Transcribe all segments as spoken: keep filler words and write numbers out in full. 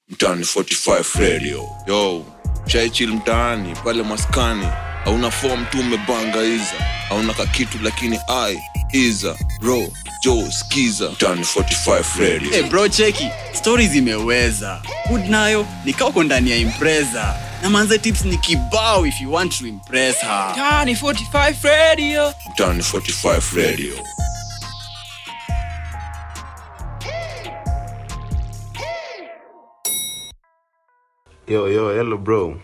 Mtaani forty-five Radio. Yo, chai chill mtaani pale maskani. Hauna form tu umebanga iza. Hauna kakitu lakini ai iza. Bro, Joe skiza. Mtaani forty-five Radio. Hey bro, cheki. Stories imeweza. Good nayo nikao ndani ya Impreza. Na manze tips ni kibao if you want to impress her. Mtaani forty-five Radio. Mtaani forty-five Radio. Yo, yo, hello bro.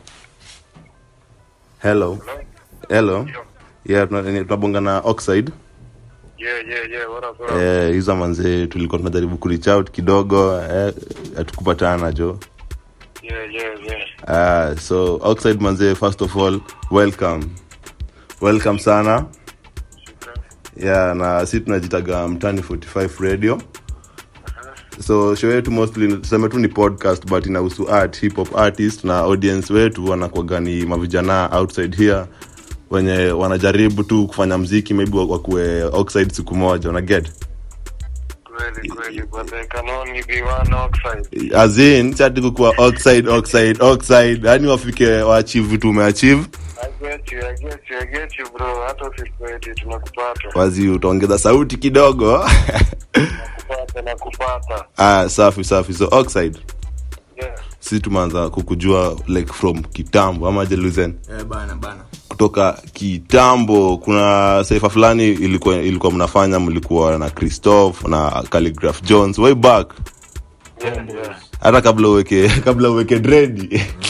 Hello. Hello. Yeah, tunabonga na Oxide. Yeah, yeah, yeah, what up, what up? Eh, hizo manze tulikuwa tunajaribu kureach out kidogo, eh atukupatana jo. Yeah, yeah, yeah. Ah, so Oxide manze, first of all, welcome. Welcome sana. Yeah, na sisi tunajitaga Mtaani forty-five Radio. So show yetu mostly tuseme tu ni podcast but inahusu art, hip hop artist, na audience wetu wanakuwa gani mavijana outside here wenye wanajaribu tu kufanya muziki, maybe wakuwe Oxide siku moja, una get? Kweli kweli, but they can only be one Oxide. As in chati kukuwa Oxide Oxide Oxide, yani wafike wa achieve vitu umeachieve. I get you, I get you, I get you bro. Hata sisi kwetu tunakupata. Wazi utaongeza sauti kidogo. Nakupata na kupata. Ah, safi safi. So Oxide, Yeah. sisi tumeanza kukujua like from kitambo ama Jeluzen. Eh bana bana. Kutoka kitambo kuna saifa fulani ilikuwa ilikuwa mnafanya, mlikuwa na Christophe na Calligraph Jones way back. Yeah, yeah. Hata kabla uweke kabla uweke dread.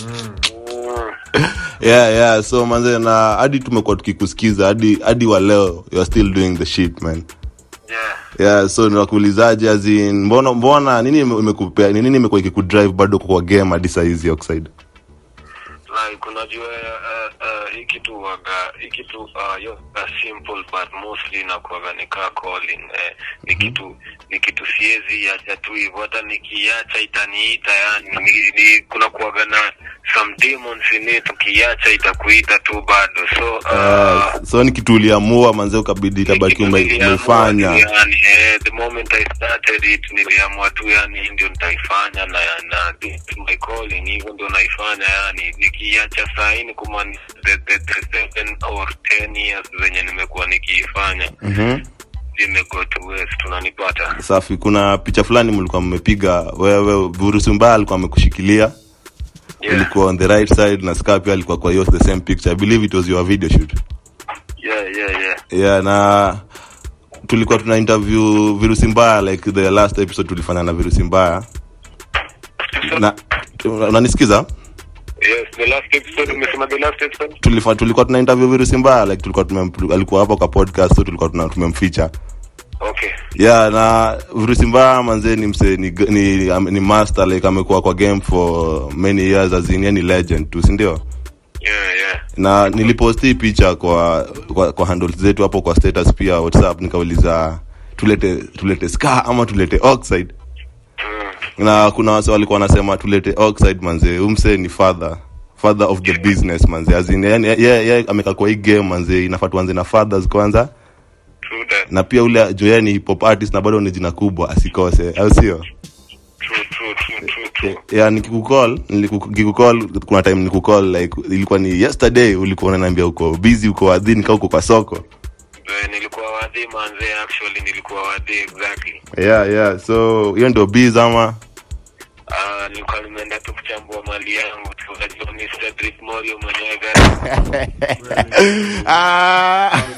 Yeah, yeah, so manze, na hadi tumekuwa tukikusikiza hadi hadi wa leo you are still doing the shit man. Yeah. Yeah, so niwakuulizaje as in mbona mbona nini imekupea nini imekuwa ikikudrive bado kwa game hadi saa hizi Oxide? Like unajua uh, uh, hiki tu waga hiki tu uh, yo uh, simple but mostly na kuwaga nika calling eh, ni kitu ni kitu siezi acha tu hivyo, hata nikiacha itaniita, yani ni, ni kuna kuwaga na some demons in it, ukiacha itakuita tu bado. So uh, uh, so ni kitu uliamua manze ukabidi itabaki umefanya. Yani eh, the moment I started it niliamua tu, yani ndio nitaifanya na na this my calling, hivyo ndio naifanya, yani nikiacha saa hii kuma the, the, the seven or ten years zenye nimekuwa nikiifanya. Mhm. Nimego to west, tunanipata. Safi, kuna picha fulani mlikuwa mmepiga wewe, Virusi Mbaya alikuwa amekushikilia. Yeah. Ilikuwa on the right side na Scarpia alikuwa kwa hiyo the same picture. I believe it was your video shoot. Yeah, yeah, yeah. Yeah, na tulikuwa tuna interview Virusi Mbaya like the last episode tulifanya na Virusi Mbaya. Na unanisikiza? Yes, the last episode, umesema the last episode? Tulifanya tulikuwa tuna interview Virusi Mbaya like tulikuwa tumem alikuwa hapo kwa podcast, so tulikuwa tuna tumemfeature. Okay. Yeah, na Virusi Mbaya manze ni mse ni, ni, ni master like amekuwa kwa game for many years as in any legend tu, si ndio? Yeah, yeah. Na niliposti picha kwa kwa, kwa handles zetu hapo kwa status pia WhatsApp, nikauliza tulete tulete Ska ama tulete Oxide. Mm. Na kuna wase walikuwa wanasema tulete Oxide manze, umse ni father father of the business manze, as in yani yeye yeah, ameka kwa hii game manze, inafaa tuanze na fathers kwanza. True that. Na pia ule Joyani hip hop artist na bado ni jina kubwa asikose, au sio? True, true, true, true, true. Yeah, nikikucall nilikukukall kuna time nikukall like ilikuwa ni yesterday, ulikuwa unaniambia uko busy, uko wadhi, nika uko kwa soko. Eh, nilikuwa wadhi manze, actually nilikuwa wadhi exactly. Yeah, yeah, so hiyo ndio busy ama Ah, nilikuwa nimeenda tu kuchambua mali yangu tu, najua mister Drip Morio mwenyewe gari. ah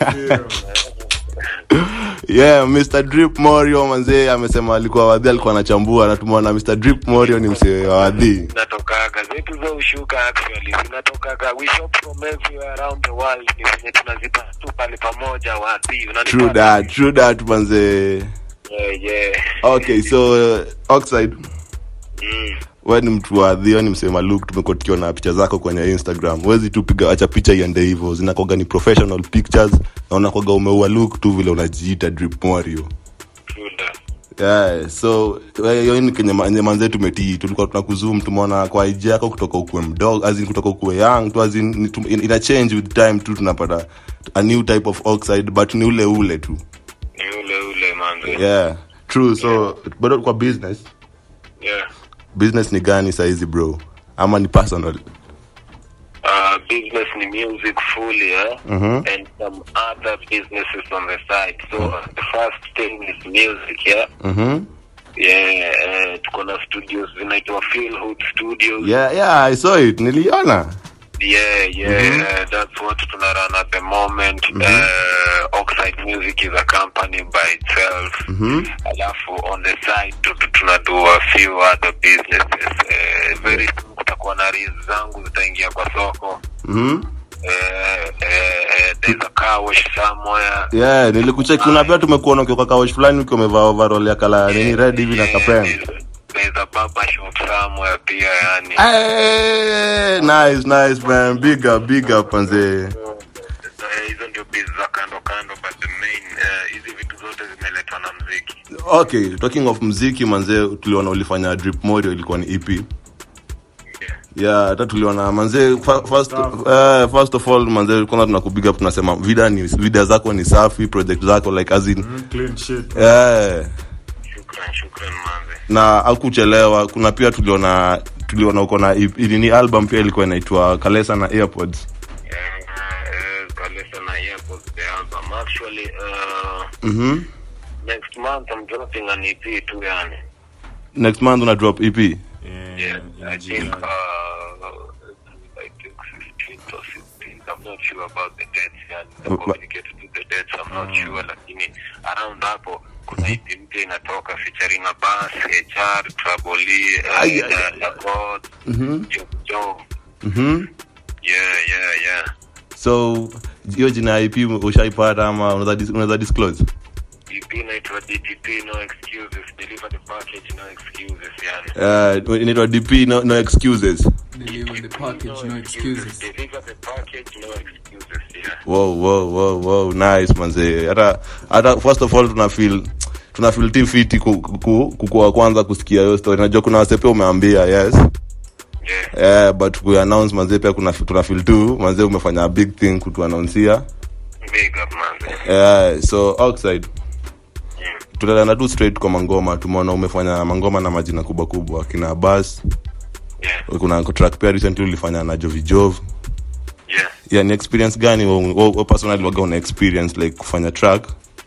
yeah, mister Drip Morio manze amesema alikuwa wadhi, alikuwa anachambua, na tumeona mister Drip Morio ni msee wa wadhi. Natoka zetu za ushuka actually, zinatoka we shop from everywhere around the world, ni venye tunazipa tu pale pamoja wadhi, unanipata? True that, true that manze. Yeah, yeah. Okay, so uh, Oxide, Mm. wewe ni mtu wa dhio, ni msema look, tumekuwa tukiona picha zako kwenye Instagram. Huwezi tu piga acha picha iende hivyo, zinakoga ni professional pictures, na unakoga umeua look tu vile unajiita Drip Morio. True that. Yeah, so hiyo ni kwenye manze tumetii, tulikuwa tunakuzoom, tumeona kwa age yako kutoka ukue mdogo, as in kutoka ukue young tu, as in ina change with time tu, tunapata a new type of Oxide but ni ule ule tu. Ni ule ule manze. Yeah, true. So bado kwa business. Yeah. business ni gani saizi bro? Ama ni personal? Uh, business ni music fully, eh? Mhm. And some other businesses on the side. So uh, the first thing is music, yeah? Mhm. Yeah, uh, tuko na studios zinaitwa Feel Hood Studios. Yeah, yeah, I saw it. Niliona. Yeah, yeah, Mhm. uh, that's what tuna run at the moment. Uh, Oxide Music is a company by itself. Mhm. Alafu on the side tu- tu- tuna do a few other businesses. Uh, very soon kutakuwa na reels zangu zitaingia kwa soko. Mhm. Uh, uh, uh, there's a car wash somewhere. Yeah, nilikucheck kuna pia tumekuona ukiwa kwa wash fulani ukiwa umevaa overall ya kala nini red hivi na kapen. There's, there's a barber shop somewhere pia yani. Hey, nice, nice man. Big up, big up manze. Uh, hizo ndio biz za kando kando, but the main uh, hizi vitu zote zimeletwa na muziki. Okay, talking of muziki manze, tuliona ulifanya Drip Morio ilikuwa ni E P. Yeah, hata tuliona manze fa- first uh, first of all manze kwanza tunakupiga up tunasema vida ni vida zako ni safi, project zako like as in Mm, clean shit. yeah. Shukran, shukran manze. Na hakuchelewa. Kuna pia tuliona tuliona uko na E P, ni album pia ilikuwa inaitwa Kalesa na Airpods. Yeah, uh, Kalesa na Airpods, the album. Actually, uh, Mhm. next month I'm dropping an E P too yani. Next month una drop E P. Yeah, Yeah, yeah, I think, yeah. uh, I think fifteenth or sixteenth. I'm not sure about the dates. Yeah, Uh, I'm communicated to the dates. I'm not sure. Lakini around hapo kuna E P mpya inatoka featuring a bass, H R, Trouble E, Ay, ay, uh, Accord, Mhm. Job Job. Mhm. Yeah, yeah, yeah. So hiyo jina ya E P ushaipata ama unaweza dis- unaweza disclose? E P inaitwa D P P, no excuses. Deliver the package, no excuses. Yani. Uh, inaitwa D P no, no excuses. Deliver the package, no excuses. Deliver the package, no excuses. Yeah. Wow, wow, wow, wow, nice manze. Hata hata first of all tuna feel tuna feel team fit ku, ku, kukua kwanza kusikia hiyo story. Najua kuna wasepe umeambia, yes. Yeah. Yeah, but ku announce manze pia kuna tuna feel too manze umefanya a big thing kutu announceia. Big up, man. Yeah, so outside Yeah. tutaenda tu straight kwa mangoma. Tumeona umefanya mangoma na majina kubwa kubwa kina Bass. Yeah. Kuna track pia recently ulifanya na Jovi Jov. Yeah. Yeah, ni experience gani wewe personally waga una experience like kufanya track?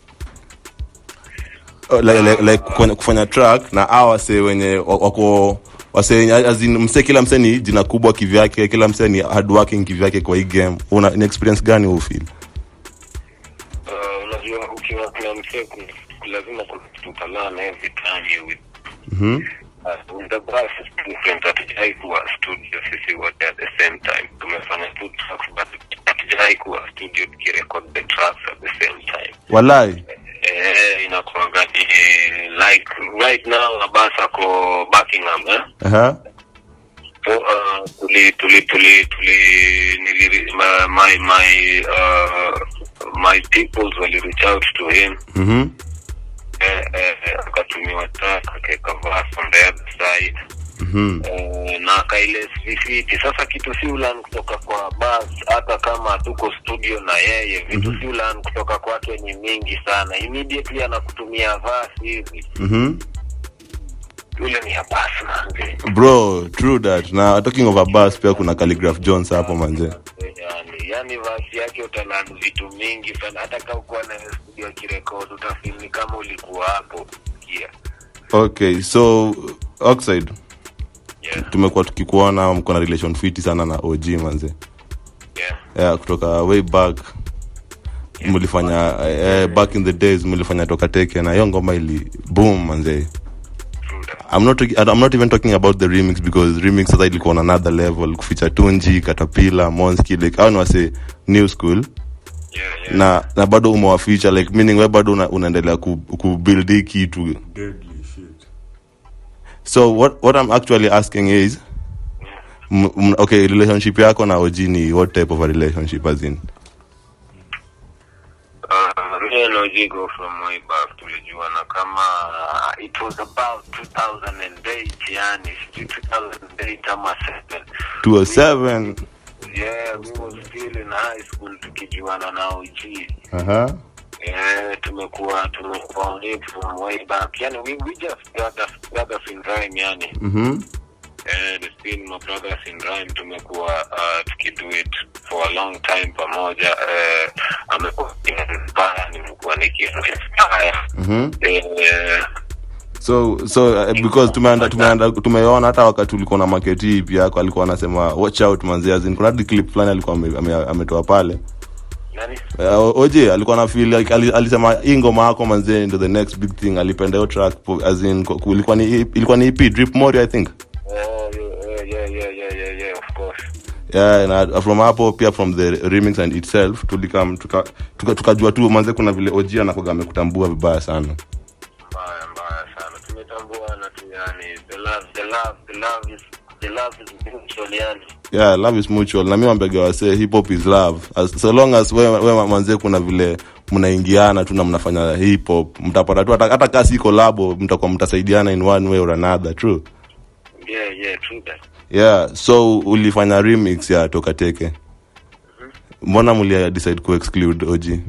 Uh, like, like, like kufanya, kufanya track na hawa wase wenye wako wase as in mse kila mse ni jina kubwa kivyake, kila mse ni hard working kivyake kwa hii game. Una ni experience gani wewe feel? Uh, unajua ukiwa kuna mseku lazima kutalana every time you with Mhm. uh, with the brass is different. Hatujai kuwa studio sisi wote at the same time. Tumefanya two tracks but hatujai kuwa studio tukirecord the tracks at the same time. Walai. Eh, inakuwa gani like right now Abasa ko Buckingham, eh? Aha. So uh, tuli tuli tuli tuli nili my my my uh my peoples will reach out to him. Mhm. Eh, eh, akatumiwa track akaweka verse on the other side. Mhm. Eh, na kaile vifiti sasa kitu si ulan kutoka kwa Bass, hata kama tuko studio na yeye vitu si ulan kutoka kwake ni mingi sana. Immediately anakutumia verse hivi Mhm. yule ni Bass manze. Bro, true that. Na talking of a Bass pia kuna Calligraph Jones hapo manze. Yani, yani verse yake utalan vitu mingi sana, hata kama uko na studio kirekodi utafeel ni kama ulikuwa hapo kia. Okay, so Oxide Yeah, tumekuwa tukikuona mko na relation fit sana na O G manze. yeah. Yeah, kutoka way back mlifanya eh, back in the days mlifanya toka teke na hiyo ngoma ili boom manze. True that. I'm not I'm not even talking about the remix because remix sasa ilikuwa on another level, kuficha Tunji, Caterpillar, Monski like I don't say new school. Yeah, yeah. Na na bado umewaficha like meaning wewe bado una, unaendelea ku, ku build hii kitu. Deadly shit. So what what I'm actually asking is m, m, okay, relationship yako na O G ni what type of a relationship as in? Uh, me and O G go from way back. Tulijuana kama uh, it was about two thousand eight, yani two thousand eight ama seven. two oh seven. Yeah, we was still in high school tukijuana na O G. Uh-huh. Yeah, tumekuwa tumekuwa on it from way back. Yani we we just got us got us in rhyme yani. Mhm. and it's been my brothers in rhyme. Tumekuwa uh, tukido it for a long time pamoja. Uh, amekuwa inspire, nimekuwa nikiinspire. Mhm. Eh, So so uh, because tumeanda tumeanda tumeona hata wakati ulikuwa na market hii pia yako alikuwa anasema watch out manzi, as in kuna clip fulani alikuwa ametoa ame, ame pale. nani? Uh, oje alikuwa na feel like ali, alisema hii ngoma yako manzi ndio the next big thing, alipenda hiyo track as in ilikuwa ni ilikuwa ni E P Drip Mori I think. Oh yeah yeah yeah yeah yeah yeah of course. Yeah, na from hapo pia from the remix and itself tulikam tukajua tuka, tuka tu manze kuna vile O G anakoga amekutambua vibaya sana. Mbaya mbaya sana. Tumetambua na tu yani the love the love the love is the love is mutual yani. Yeah, love is mutual. Na mimi wambega wase hip hop is love. As so long as wewe we, manze kuna vile mnaingiana tu na mnafanya hip hop, mtapata tu hata kasi collab mtakuwa mtasaidiana in one way or another, true? Yeah yeah true that. Yeah, so ulifanya remix ya Toka Teke. Mbona mlia decide ku exclude O G?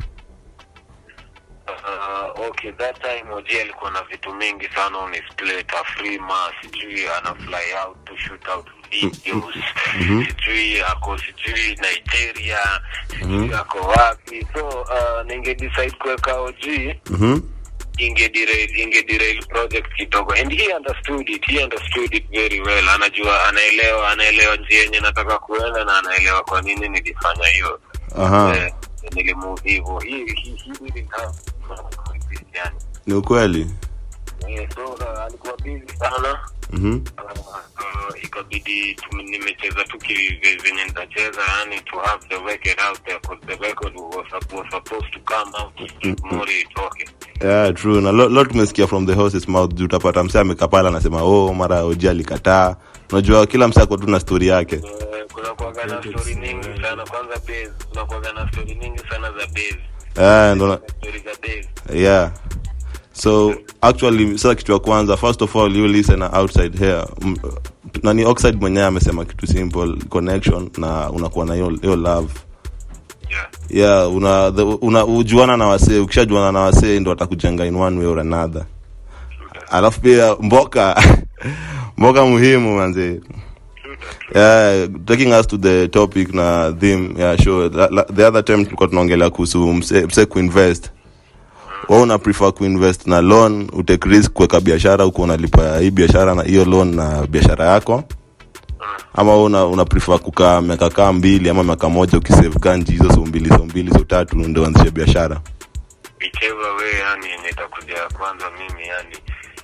Uh, okay, that time O G alikuwa na vitu mingi sana on his plate. A free mass, sijui ana fly out to shoot out videos, sijui ako sijui Nigeria, sijui ako wapi. So uh, ninge decide kuweka O G. Mhm. inge derail inge derail project kidogo, and he understood it he understood it very well. Anajua, anaelewa anaelewa njia yenye nataka kuenda na anaelewa kwa nini nilifanya hiyo. Aha. Eh, nilimove hivyo. He he he didn't have yani. Ni ukweli. Eh, so uh, alikuwa busy sana. Mhm. Uh, ikabidi nimecheza tu kivenye nitacheza, yani to have the record out there, because the record was, was supposed to come out more itoke. Yeah, true. Na lot, lot tumesikia from the horse's mouth. Utapata msee amekapala anasema oh mara O G alikataa. Unajua kila msee ako tu na story yake. Uh, kuna kuwaga na story nyingi sana. Kwanza base, kuna kuwaga na story nyingi sana za base. Eh, ndo Story za base. yeah. So actually sasa kitu ya kwanza, first of all you listen outside here. M- nani Oxide mwenyewe amesema kitu simple, connection na unakuwa na hiyo hiyo love. Yeah. Yeah, una the, una ujuana na wasee, ukishajuana na wasee ndio watakujenga in one way or another. Alafu pia mboka mboka muhimu manze. Yeah, taking us to the topic na theme. Yeah, sure. La, la, the other time tulikuwa tunaongelea kuhusu mse, mse kuinvest. Wewe una prefer kuinvest na loan, utake risk kuweka biashara uko unalipa hii biashara na hiyo loan na biashara yako? Ama una una prefer kukaa miaka kama mbili ama miaka moja ukisave ganji hizo so mbili so mbili so tatu ndio anzishe biashara? Whichever way yani nitakuja kwanza mimi yani.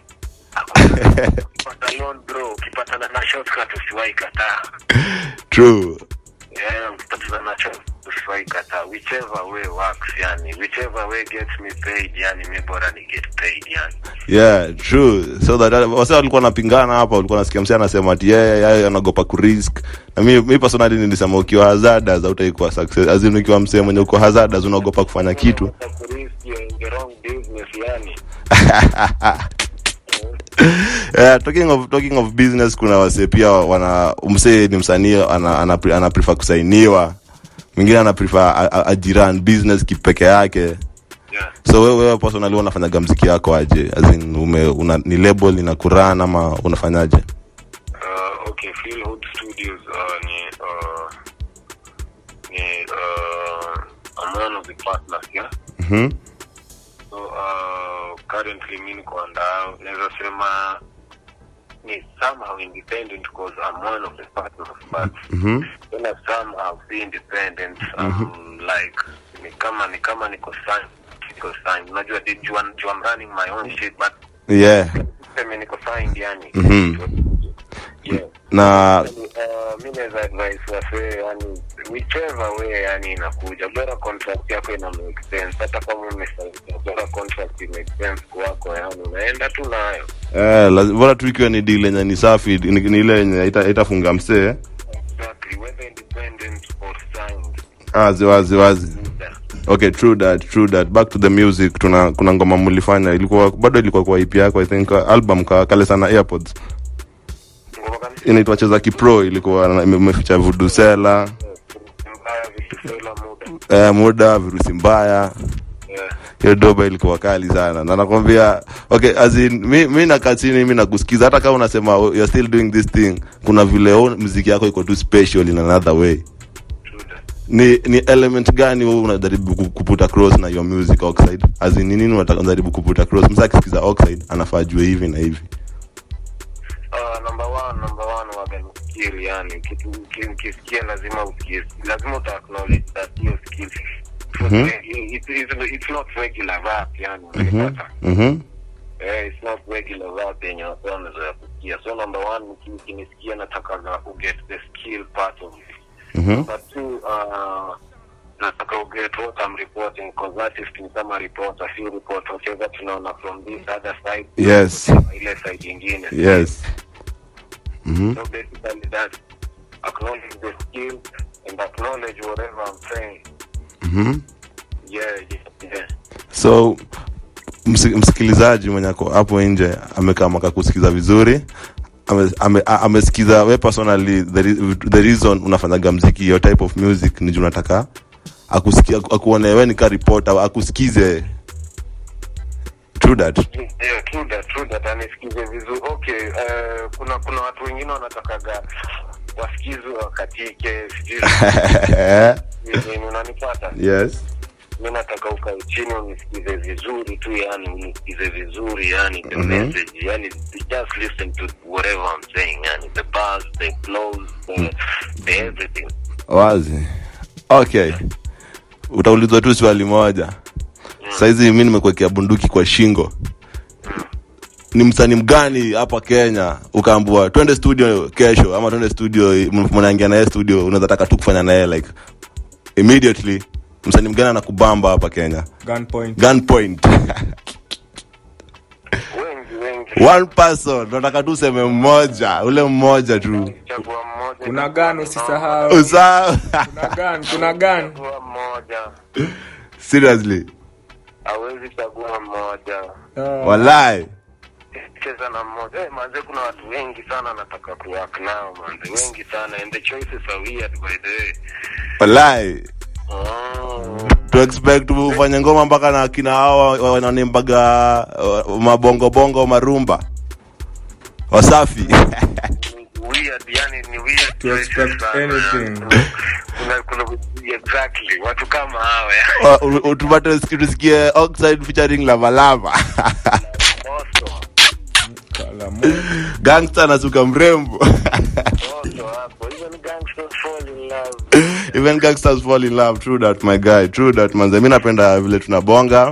Ukipata loan bro, ukipata na shortcut usiwahi kataa. True. Yeah, ukipata na shortcut usiwahi kataa. Whichever way works yani, whichever way gets me paid yani, mimi bora ni get paid yani. Yeah, true. So that wasa walikuwa wanapingana hapa, walikuwa nasikia msee anasema ati yeye yeye anaogopa ku risk. Na mimi mimi personally nilisema ukiwa hazardous hautaikuwa success. Azin ukiwa msee mwenye uko hazardous unaogopa kufanya kitu. The wrong business yani. Yeah, talking of talking of business, kuna wase pia wana msee ni msanii ana ana, ana prefer kusainiwa. Mwingine ana prefer ajiran business kipeke yake. Yeah. So wewe wewe personally unafanya muziki yako aje? As in ume una, ni label inakurana ama unafanyaje? Uh, okay, Feel Hood Studios uh, ni uh, ni uh, I'm one of the partners, yeah. Mhm. So uh, currently mimi niko ndao, naweza sema ni somehow independent because I'm one of the partners, but Mhm. when I somehow be independent, um, like ni kama ni kama niko signed, niko signed. Unajua did you want I'm running my own shit, but Yeah. mimi niko signed yani. Mhm. Yeah. Na Uh, mimi naweza advise wase yani whichever way yani inakuja, bora contract yako ina make sense. Hata kama umesaidia, bora contract ina make sense kwako yani, unaenda tu nayo. eh lazima bora tu ikiwa ni deal yenye ni safi, ni, ni ile yenye ita, itafunga msee. Exactly, whether independent or signed. Wazi wazi wazi. Okay, true that, true that. Back to the music, tuna kuna ngoma mlifanya ilikuwa bado ilikuwa kwa E P yako I think, album ka kale sana AirPods. Ngoma gani? Inaitwa Cheza Kipro, ilikuwa imeficha Voodoo Sela, Mbaya vitu sela muda. eh muda virusi mbaya. Yeah. hiyo doba ilikuwa kali sana. Na nakwambia okay, as in mi mi na katini mimi nakusikiza hata kama unasema you're still doing this thing, kuna vile muziki yako iko too special in another way. Ni ni element gani wewe unajaribu kuputa across na your music Oxide? As in nini unajaribu kuputa across? Msaki sikiza Oxide anafaa jue hivi na hivi. Uh, number one, number one waga ni skill, yani kitu ukisikia lazima usikie, lazima uta acknowledge that your skill. Mhm. It's, it's, it's not regular rap, yani. Mhm. Mhm. Eh, it's not regular rap yenye wasana za kusikia. So number one, ukinisikia nataka u get the skill part of it. Mhm. Number two, uh, nataka u get what I'm reporting, because artist ni kama report, a few report, whatever tunaona from this other side. Yes. Ile side ingine. Yes. Mhm. So basically that, acknowledge the skill and acknowledge whatever I'm saying. Mhm. Yeah, yeah, yeah. So msikilizaji mwenye ako hapo nje amekaa maka kusikiza vizuri, ame amesikiza wewe personally the, the reason unafanyaga muziki your type of music ni unataka akusikia akuone wewe ni ka reporter akusikize. True that. Yeah, true that, true that. Anisikize vizuri. Okay, uh, kuna kuna watu wengine wanatakaga wasikizwe wakatike, sijui. Ni unanipata? Yes. Mimi nataka ukae chini unisikize vizuri tu, yani unisikize vizuri, yani the Mm-hmm. message, yani just listen to whatever I'm saying, yani the bars, the flows, the, the everything. Wazi. Okay. Utaulizwa tu swali moja. Mm. Saizi mimi nimekuwekea bunduki kwa shingo. Mm. Ni msanii mgani hapa Kenya ukaambiwa twende studio kesho ama twende studio mnaingia naye studio unaweza taka tu kufanya naye like immediately, msanii mgani anakubamba hapa Kenya? Gunpoint. Gunpoint. Wengi wengi. One person, nataka tu seme mmoja, ule mmoja tu. Chagua mmoja. Kuna gun usisahau. Usa. Kuna gun, kuna gun. Chagua mmoja. Seriously. Hawezi chagua mmoja. Uh, Wallahi. Cheza na mmoja. Eh, manze kuna watu wengi sana nataka kuwork nao, manze wengi sana, and the choices are weird by the way. Wallahi. Oh. To expect ufanye ngoma mpaka na kina hawa wananembaga mabongo bongo marumba. Wasafi. Weird, yani ni weird to expect anything. Kuna kuna exactly watu kama hawa. Utupate tusikie Oxide featuring Lava Lava. Awesome. Kalamu. Gangster na suka mrembo. Also hapo even gangsters fall in love. Even gangsters fall in love. True that my guy. True that manze. Mimi napenda vile tunabonga.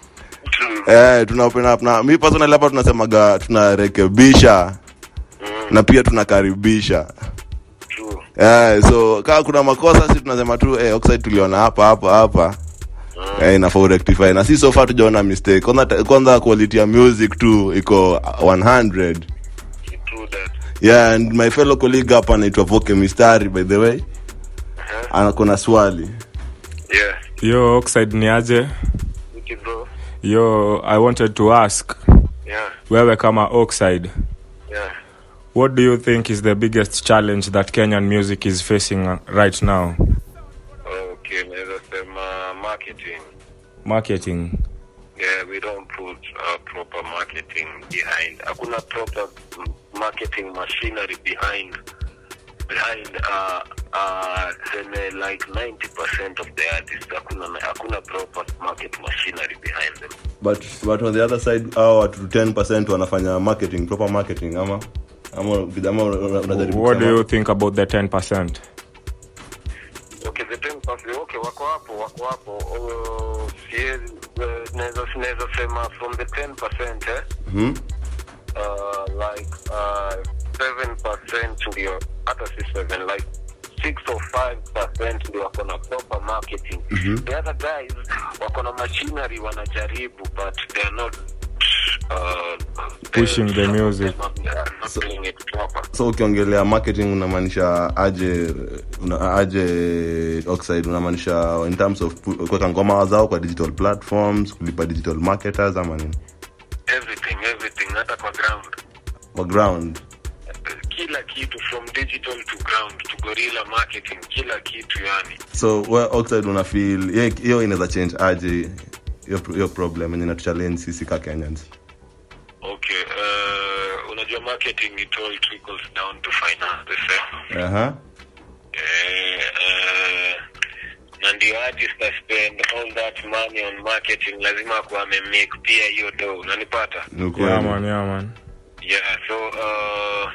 Eh, tunapenda na mimi personally hapa tunasemaga tunarekebisha. Mm. Na pia tunakaribisha. True. Eh, so kama kuna makosa sisi tunasema tu eh Oxide tuliona hapa hapa hapa. Mm. Eh, inafaa rectify. Na sisi so far tujaona mistake. Kwanza kwanza quality ya music tu iko one hundred. True that. Yeah, and my fellow colleague hapa anaitwa Voke Mistari by the way. Uh-huh. Ana kuna swali. Yeah. Yo, Oxide ni aje? Okay, bro. Yo, I wanted to ask. Yeah. Wewe kama Oxide, Yeah. what do you think is the biggest challenge that Kenyan music is facing right now? Okay, naweza sema marketing. Marketing. Yeah, we don't put uh, proper marketing behind. Hakuna proper marketing machinery behind behind uh uh like ninety percent of the artists. Hakuna hakuna proper market machinery behind them. But but on the other side our to ten percent wanafanya marketing, proper marketing ama ama vidama unajaribu. What do you think about the ten percent? Okay, the ten percent okay, wako hapo wako hapo uh, siezi naweza naweza sema from the ten percent eh Mhm. uh like uh seven percent ndio hata si seven, like six or five percent ndio wako na proper marketing. Mm-hmm. The other guys wako na machinery wanajaribu but they are not uh pushing the music. So, it proper. So ukiongelea marketing unamaanisha aje una aje Oxide unamaanisha in terms of kuweka ngoma zao kwa digital platforms, kulipa digital marketers ama nini? Everything, everything, hata kwa ground. Kwa ground. Kila kitu from digital to ground to guerrilla marketing, kila kitu yani. So where Oxide una feel hiyo inaweza change aje hiyo hiyo problem yenye inatu challenge sisi ka Kenyans. Okay, uh, unajua marketing it all trickles down to finance. Eh? Aha. Eh, uh, na ndio artist spend all that money on marketing, lazima kwa make pia hiyo dough, unanipata? Yeah man, yeah man. Yeah, so uh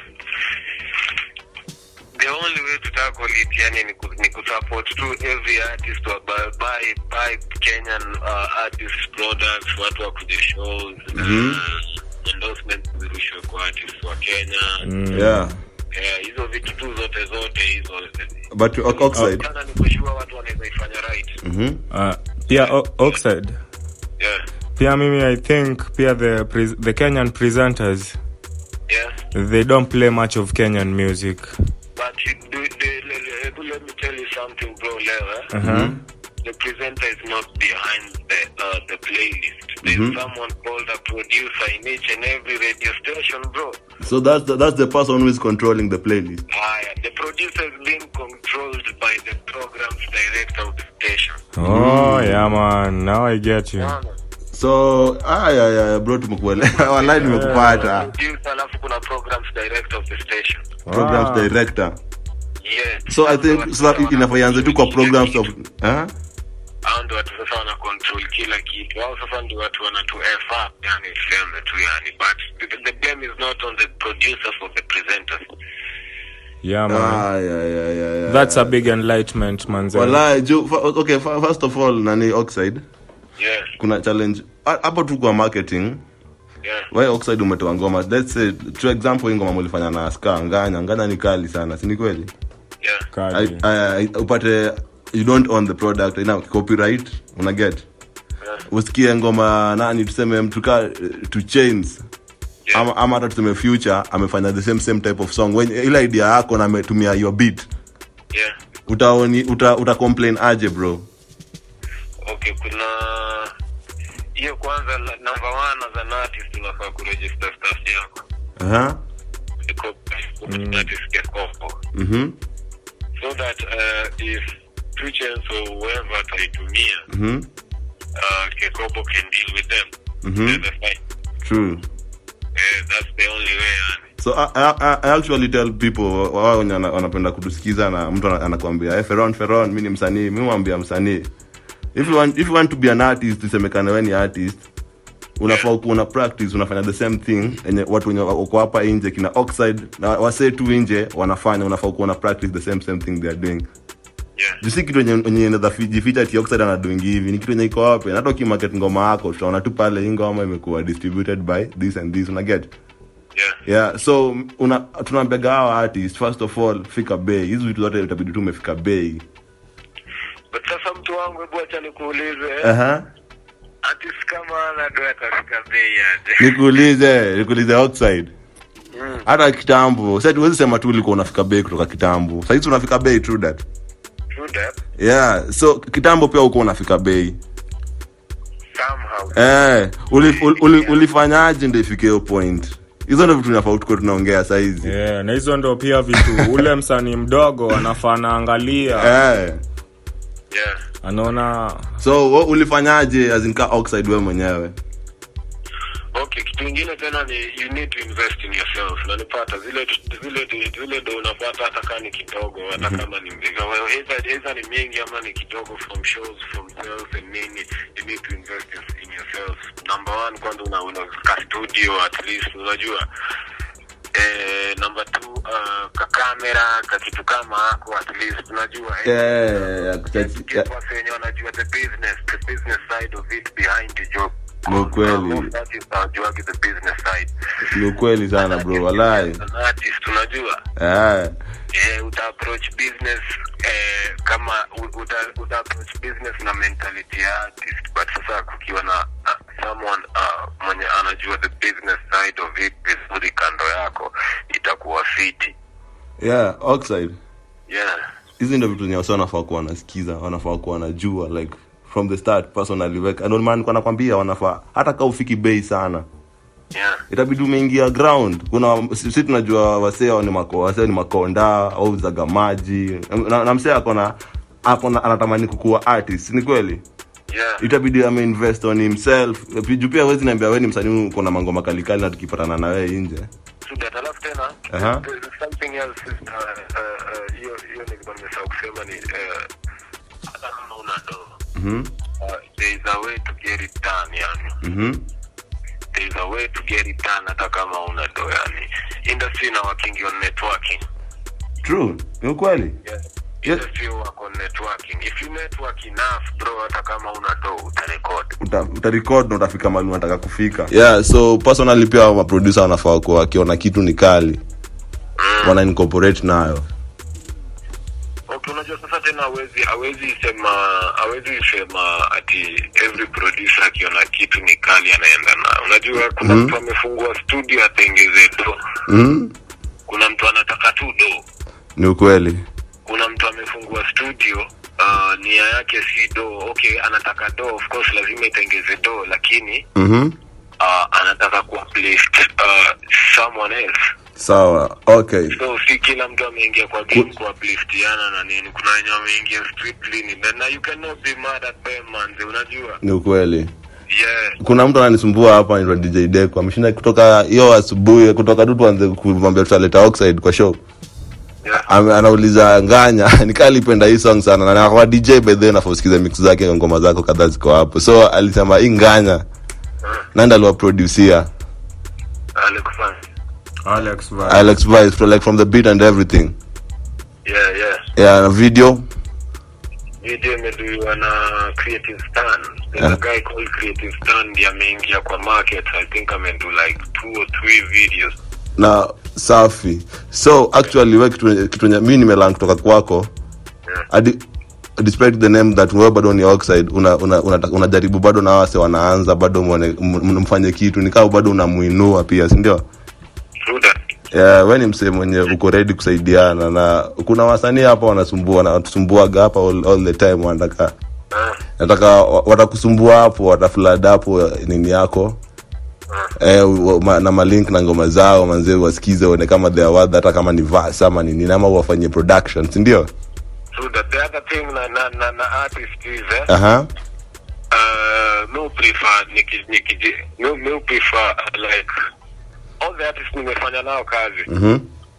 the only way to tackle it yani ni, ku, ni kusupport to every artist or buy buy, buy Kenyan uh, artist products, watu wa kuja shows, mm-hmm. uh, endorsements zirusho kwa artists wa Kenya. Mm. Yeah. Yeah, hizo vitu tu zote zote hizo. But Oxide kana ni kushua watu wanaweza ifanya right. Mhm. Uh, pia o- Oxide. Yeah. Pia mimi I think pia the pre- the Kenyan presenters, Yeah. they don't play much of Kenyan music. But you do, they, let, let me tell you something, bro, Lewa. Uh-huh. The presenter is not behind the uh, the playlist. There's Mm-hmm. someone called a producer in each and every radio station, bro. So that's the, that's the person who is controlling the playlist. Haya, the producer is being controlled by the program's director of the station. Oh, yeah man. Now I get you. Unaona? So ah yeah yeah bro, tumekuelewa. Wallahi nimekupata. Producer alafu kuna programs director of the station. Programs Wow. director. Yeah. So I think so inafayanza tu kwa programs of eh hao ndio watu sasa wana control kila kitu. Wao sasa ndio watu wanatu F up, yani sema tu yani, but the, the blame is not on the producers or the presenters. Yeah man. ah yeah yeah yeah, yeah. That's a big enlightenment, manze. Wallahi ju okay, first of all nani Oxide Yeah. kuna challenge hapo tu kwa marketing. Yeah. Why Oxide umetoa ngoma, let's say to example hii ngoma mlifanya na Ska nganya nganya ni kali sana, si ni kweli? Yeah. I, Kali. I, I, upate you don't own the product, ina copyright una get Yeah. usikie ngoma nani tuseme mtuka to chains. Yeah. ama ama hata tuseme Future amefanya the same same type of song when ile idea yako na ametumia your beat, Yeah. utaoni uta, uta complain aje bro? Okay, kuna hiyo kwanza la- number one as an artist unafaa kuregister stuff yako. Aha. The copy that is get off. Mhm. So that uh, if Future or whoever ataitumia, Mhm. uh, Kekobo can deal with them. Mhm. That's fine. True. Uh, that's the only way. Yani. So I, I, I actually tell people wao wenye wana- wanapenda kutusikiza na mtu ana- anakuambia eh Feron Feron mimi ni msanii, mimi mwambia msanii if you want if you want to be an artist, usemekane wewe ni artist, unafaa kuwa una practice, unafanya the same thing yenye watu wenye wako hapa nje kina Oxide na wase tu nje wanafanya, unafaa kuwa una practice the same same thing they are doing. Yeah. Jisi kitu yenye yenye inaweza jificha ati Oxide ana doing hivi ni kitu yenye iko wapi, na hata ukimarket ngoma yako tutaona tu pale hii ngoma imekuwa distributed by this and this, una get. Yeah. Yeah, so una tunaambia hawa artist first of all fika bei. Hizo vitu zote itabidi tu umefika bei. But sasa mtu wangu, hebu acha nikuulize. Aha. Artist kama ana ndio atafika bei aje? Nikuulize, nikuulize Oxide. Hata kitambo, sasa tuwezi sema tu ulikuwa unafika bei kutoka kitambo. Sasa hizi unafika bei true that. True that. Yeah, so kitambo pia uko unafika bei. Somehow. Eh, uli, uli, uli, ulifanyaje ndio ifike hiyo point? Hizo ndio vitu tunafaa tuko tunaongea saa hizi. Yeah, na hizo ndo pia vitu ule msanii mdogo anafaa naangalia. Eh. Yeah. Anaona So wewe ulifanyaje as in ka Oxide wewe mwenyewe? Okay, kitu kingine tena ni you need to invest in yourself. Na nipata zile zile zile ndo unapata hata kama ni kidogo, hata kama ni mbiga. Well, either either ni mingi ama ni kidogo from shows, from sales and nini, you need to invest in yourself. Number one, kwanza una una ka studio at least, unajua. Eh, number two, uh, ka camera, ka kitu kama hako at least, unajua. Yeah, Get what's in your, unajua the business, the business side of it behind the job. Ni kweli. That is uh, drug the business side. Ni kweli sana bro, wallahi. As an artist, unajua. Eh. Eh, uta approach business eh, kama uta, uta approach business na mentality ya artist, but sasa kukiwa na uh, someone uh, mwenye anajua the business side of it vizuri kando yako, itakuwa fiti. Yeah, Oxide. Yeah. Hizi ndio vitu nyao wanafaa kuwa wanasikiza, wanafaa kuwa wanajua like from the start personally like ndio maana nilikuwa nakwambia wanafaa hata kama ufiki bei sana. Yeah. Itabidi umeingia ground. Kuna sisi tunajua wasee ni mako, wasee ni makonda au zaga maji. Na, na msee akona akona anatamani kukuwa artist, ni kweli? Yeah. Itabidi ame invest on himself. Piju pia wewe niambia wewe ni msanii uko na mangoma kali kali na tukipatana na wewe nje. So that alafu tena. Aha. There's something else is uh uh hiyo hiyo ni kama nimesahau kusema ni uh hata kama una do. Mhm. Uh, there is a way to get it done yani. Mhm. There is a way to get it done hata kama una do yani. Industry na working on networking. True. Ni ukweli? Yeah. Yes. Industry work on networking. If you network enough bro hata kama una do utarecord. Uta, uta record na utafika mahali unataka kufika. Yeah, so personally pia wa producer wanafaa kwa wakiona kitu ni kali. Mm. Wana incorporate nayo. Okay, unajua sasa tena hawezi hawezi sema hawezi sema ati every producer akiona kitu ni kali anaenda na. Unajua kuna Mm. mtu amefungua studio atengeze do. Mhm. Kuna mtu anataka tu do. Ni ukweli. Kuna mtu amefungua studio uh, nia yake si do. Okay, anataka do, of course lazima itengeze do, lakini Mhm. uh, anataka kuuplift uh, someone else. Sawa. Okay. So si kila mtu ameingia kwa game kwa upliftiana na nini. Kuna wenye wameingia strictly ni na you cannot be mad at them man, unajua. Ni ukweli. Yeah. Kuna mtu ananisumbua hapa ni D J Deco. Ameshinda kutoka hiyo asubuhi kutoka tu tuanze kumwambia tutaleta Oxide kwa show. Yeah. Ame, anauliza nganya nikalipenda hii song sana na kwa D J by the way nafusikiza mix zake ngoma zako kadhaa ziko hapo. So alisema hii nganya nanda aliwa producer Alex Van. Alex Vice. Alex Vice from like from the beat and everything. Yeah, yeah. Yeah, na video Video imeduiwa na Creative Stan. There's Yeah. a guy called Creative Stan ndiye ameingia kwa market. I think amedo like two or three videos. na safi. So actually wewe kitu kitu mimi nimelan kutoka kwako. Yeah. Adi, despite the name that wewe bado ni Oxide una unajaribu una, una bado na wase wanaanza bado mfanye kitu nikao bado unamuinua pia, si ndio? True that. Yeah, wewe ni msee mwenye uko ready kusaidiana na kuna wasanii hapa wanasumbua na watusumbua hapa all, all the time wanataka. Uh, Nataka watakusumbua hapo, wataflood hapo nini yako. Eh, ma, na malink na ngoma zao manzee wasikize one kama they are worth hata kama ni verse ama nini ama wafanye production, si ndio? true that. The other thing na na na, na artist is eh. Aha. Uh, no prefer niki niki no no prefer uh, like all the artists nimefanya nao kazi. Mhm.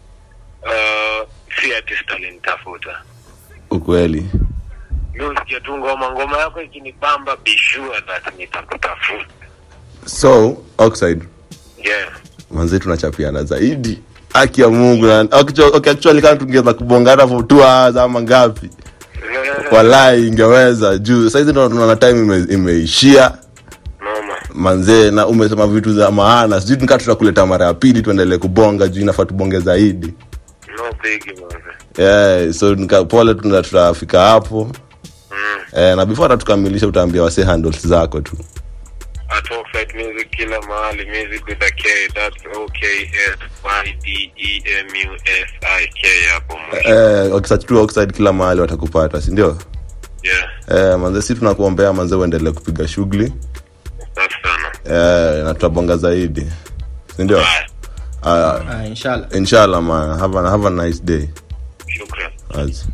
Uh, si artist alinitafuta. Ukweli. Mimi usikia tu ngoma ngoma yako ikinibamba, be sure that nitakutafuta. So, Oxide. Yeah. Manze tunachapiana zaidi. Haki ya Mungu na okay, actually kama tungeza kubongana for two hours ama ngapi? Wallahi ingeweza juu sasa hizi ndo tunaona time ime, imeishia. Mama. Manze na umesema vitu za maana. Sijui nikaa tutakuleta mara ya pili tuendelee kubonga juu inafaa tubonge zaidi. No big manze. Yeah, so nika pole tuna tutafika hapo. Mm. Eh, na before tukamilisha utaambia wase handles zako tu. At Oxide Music kila mahali, music with a K, that's O K S Y D E M U S I K hapo mwisho. Eh, ukisearch tu Oxide kila mahali watakupata, si ndio? Yeah. Eh, manze sisi tunakuombea manze uendelee kupiga shughuli. That's sana. Eh, na tutabonga zaidi. Si ndio? Bye. Ah, Ah, inshallah. inshallah man. Have a have a nice day. Shukran. As.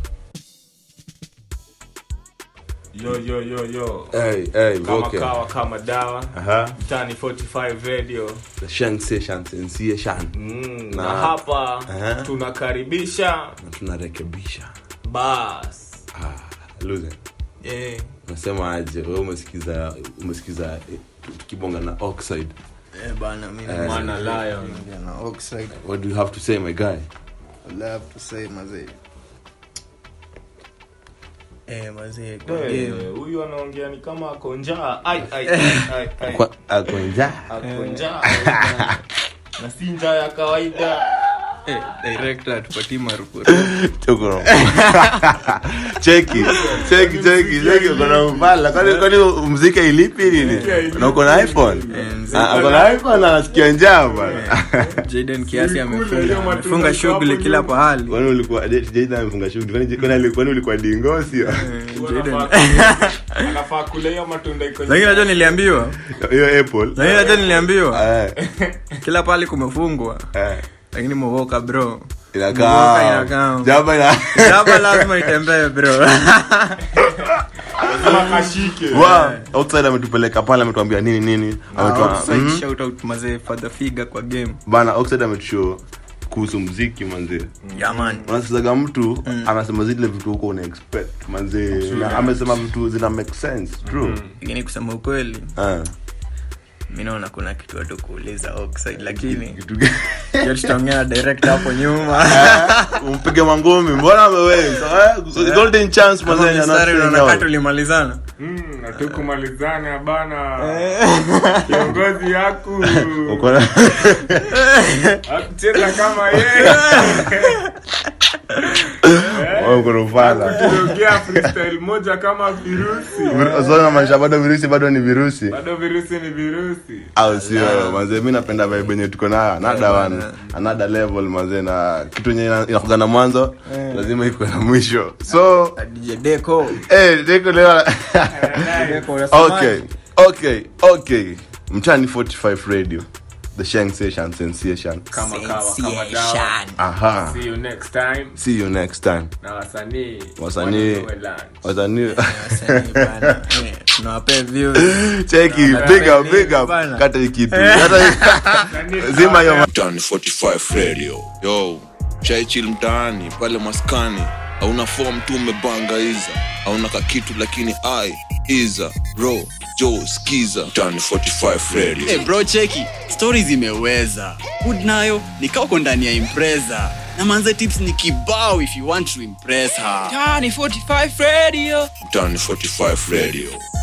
Yo yo yo yo. Hey, hey, Kama okay. kawa kama dawa. Aha. Mtani forty-five radio. The sensation sensation. Mm, na, Na- hapa Aha. tunakaribisha Na tunarekebisha. bas. Ah, lose. Eh. Nasema aje wewe umesikiza umesikiza eh, tukibonga na Oxide. Eh bana mimi Eh. Mwana Lion. na Oxide. What do you have to say my guy? I love to say mazee. Eh mazee. Eh, huyu anaongea ni kama ako njaa. Ai ai ai ai. Kwa akonja. Ako njaa. Na si njaa ya kawaida. Eh director tupatie marupuru. Choko. Cheki. Cheki cheki cheki kuna mbala. Kwani kwani muziki ilipi nini? Na uko na iPhone? Ah, uko na iPhone anasikia njaa bana. Jaden kiasi amefunga. Amefunga shughuli kila pahali. Kwani ulikuwa Jaden amefunga shughuli? Kwani kwani alikuwa ulikuwa dingo sio? Jaden. Anafaa kula hiyo matunda iko. Lakini najua niliambiwa. Hiyo Apple. Lakini najua niliambiwa. Eh. Kila pahali kumefungwa. Eh. Lakini mwoka bro. Mwoka Inakaa. inakaa. Jaba ina. Jaba lazima itembee bro. Lazima kashike. Wa, outside ametupeleka pale ametuambia nini nini. Ametuambia outside shout out mazee father figure kwa game. Bana outside ametushow kuhusu muziki manze. Yeah man. Unasikiza mtu mm. anasema zile vitu huko una expect manze. Na amesema vitu zina make sense. True. Lakini mm. kusema ukweli. Ah. Mimi naona kuna kitu watu kuuliza outside lakini kitu tutaongea direct hapo nyuma. Umpige mangumi. Mbona wewe? So, golden chance manze na na tulimalizana. Mm, na tukumalizana bana. Kiongozi yako. Uko na Akicheza kama yeye. Wao uko rufala. Tuongea freestyle moja kama virusi. Sasa maisha bado virusi bado ni virusi. Bado virusi ni virusi. Au sio manze mimi napenda vibe yenye tuko nayo. Another one, another level manze na kitu yenye inakuga na mwanzo lazima iko na mwisho. So D J Deco. Eh, Deco leo. Okay. Okay. Okay. Mchani forty-five radio. The Shang Session Sensation. Kama kawa kama dawa. Aha. See you next time. See you next time. Na wasanii. Wasanii. Wasanii. Wasanii bana. Tunawapea views. Check it. Big up, big up. Kata ikitu. Zima yo Mtaani forty-five radio. Yo, chai chill mtaani pale maskani. Hauna form tu umebanga iza. Hauna kakitu lakini I iza bro Joe skiza. Mtaani forty-five radio. Hey bro cheki, stories imeweza. Good nayo nikao kwa ndani ya Impreza. Na manze tips ni kibao if you want to impress her. Mtaani forty-five radio.